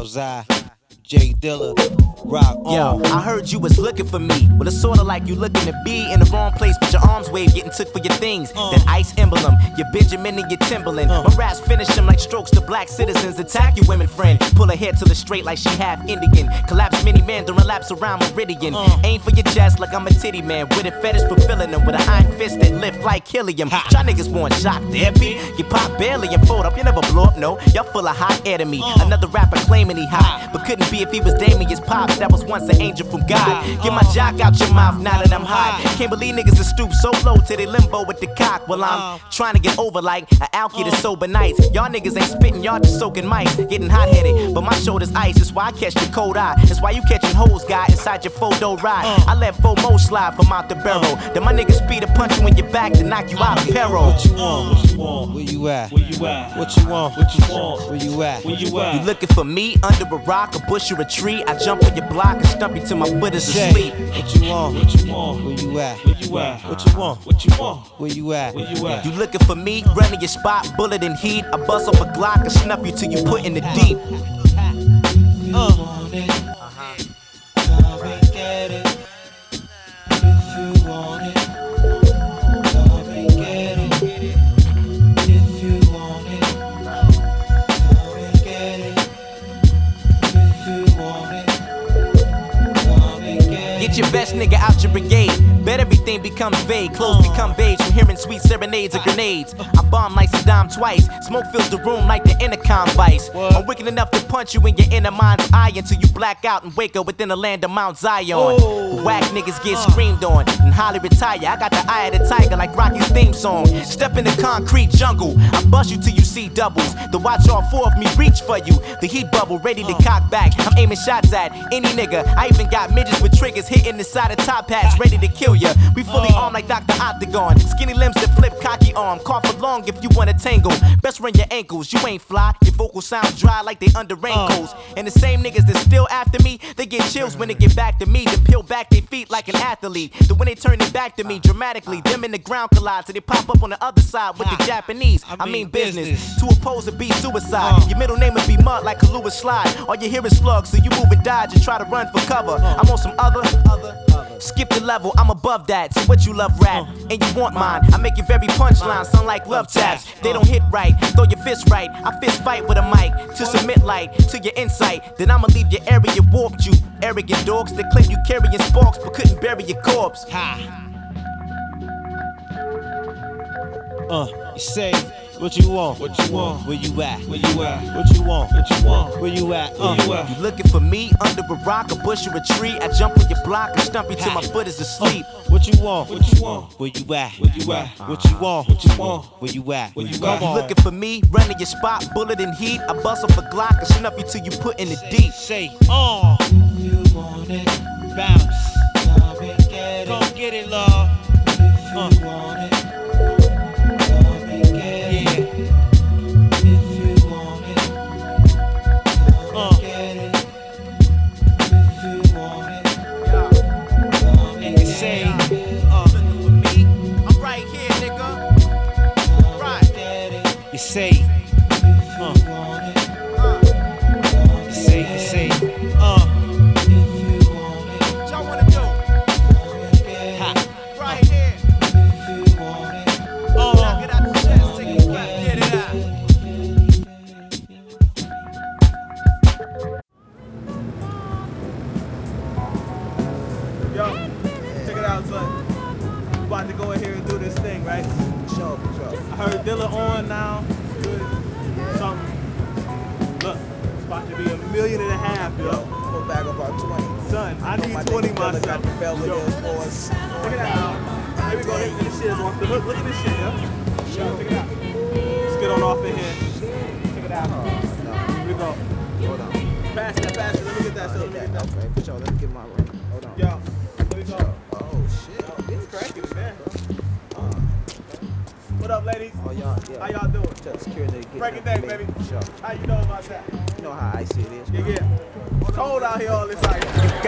was I, Jay Dilla, rock on. Yo, I heard you was looking for me. Well, it's sorta like you looking to be in the wrong place, but your arms wave getting took for your things. That ice emblem, your Benjamin and your Timberland. My raps finish them like strokes to black citizens. Attack your women friend. Pull her hair till it's straight like she half Indian. Collapse mini man during laps around Meridian. Aim for your chest like I'm a titty man. With a fetish fulfilling them with an iron fist that lift like helium. Y'all niggas want shock therapy. You pop barely and fold up. You never blow up, no. Y'all full of hot air to me. Another rapper claiming he hot, but couldn't be if he was Damien's pops. That was once an angel from God. Get my jock out your mouth now that I'm hot. Can't believe niggas are stoop so low to they limbo with the cock. Well, I'm trying to get over like an alky to sober nights. Y'all niggas ain't spitting, y'all just soaking mics. Getting hot-headed, but my shoulder's ice. That's why I catch the cold eye. That's why you catching hoes, guy, inside your photo ride. I let FOMO slide from out the barrel. Then my niggas speed to punch you in your back to knock you out of peril. What you want? What you want? Where you at? Where you at? What you want? What you want? Where you at? Where you at? You looking for me under a rock, a bush or a tree? I jump on your block and stump you till my foot is asleep. What you want? What you want? Where you at? Where you at? What you want? What you want? Where you at? Where you at? You looking for me, running your spot, bullet and heat. I bust off a Glock and snuff you till you put in the deep. Want it, come and get it. If you want it, come and get it. If you want it, come and get it. If you want it, come and get it. Get your best nigga out your brigade. Bet everything becomes vague. Clothes become beige from hearing sweet serenades or grenades. I bomb like Saddam twice. Smoke fills the room like the intercom vice. I'm wicked enough to punch you in your inner mind's eye until you black out and wake up within the land of Mount Zion. Whack niggas get screamed on and highly retire. I got the eye of the tiger like Rocky's theme song. Step in the concrete jungle. I bust you till you see doubles. To watch all four of me reach for you. The heat bubble ready to cock back. I'm aiming shots at any nigga. I even got midgets with triggers hitting the side of top hats ready to kill ya. We fully armed like Dr. Octagon. Skinny limbs that flip cocky arm. Cough along if you wanna tangle. Best run your ankles. You ain't fly. Your vocals sound dry like they under raincoats. And the same niggas that still after me, they get chills when they get back to me. Then peel back their feet like an athlete. Then when they turn it back to me dramatically, them in the ground collide. So they pop up on the other side with the Japanese. I mean business. To oppose would be suicide. Your middle name would be mud like Kahlua Slide. All you hear is slugs, so you move and dodge and try to run for cover. I'm on some other. Skip the level, I'm above that. So what you love rap, and you want mine. I make your very punchline sound like love taps. They don't hit right, throw your fist right. I fist fight with a mic to submit light to your insight. Then I'ma leave your area warped, you arrogant dogs that claim you carrying sparks but couldn't bury your corpse. You say, what you want? What you want? Where you at? Where you at? What you want? What you want? Where you at? Where you at? You looking for me under a rock, a bush or a tree? I jump on your block and stump you till my foot is asleep. What you want? What you want? Where you at? Where you at? What you want? What you want? Where you at? Where you Come at? You on. looking for me, running your spot, bullet and heat. I bust off a Glock and snuff you till you put in the deep. Say, If you want it, bounce. come and get it. Come get it, love. If you want it, come and get it. If you want it, come and get it. If you want it, come and And you get say, it. Looking for me, I'm right here, nigga. Right. Get it. you say, If you want it, come you say, and you get say, it. If you want it, What y'all wanna do? come and get it. ha, Right here. If you want it, Knock it out the chest, take a breath, get it out. Yo, check it out, son. We about to go in here and do this thing, right? Sure. I heard Dilla on now. Good. Something. Look, it's about to be $1.5 million, yo. Pull back about 20. Son, I need My 20 nigga Dilla myself. got the Belvedere Yo, force. check it out. Here we go. This shit is off. Look at this shit, yo. Yo, check it out. Let's get on off in here. Check it out. Here we go. Hold on. Pass that. Let me get that. Let me get that. Okay, for sure. Let me get my ring. Hold on. Yo, here we go. Oh, shit. It's cracking, man. What up, ladies? Oh, y'all, yeah. How y'all doing? Just security get Break it down, baby. For sure. How you know about that? You know how icy it is. Yeah. Cold out here all this night.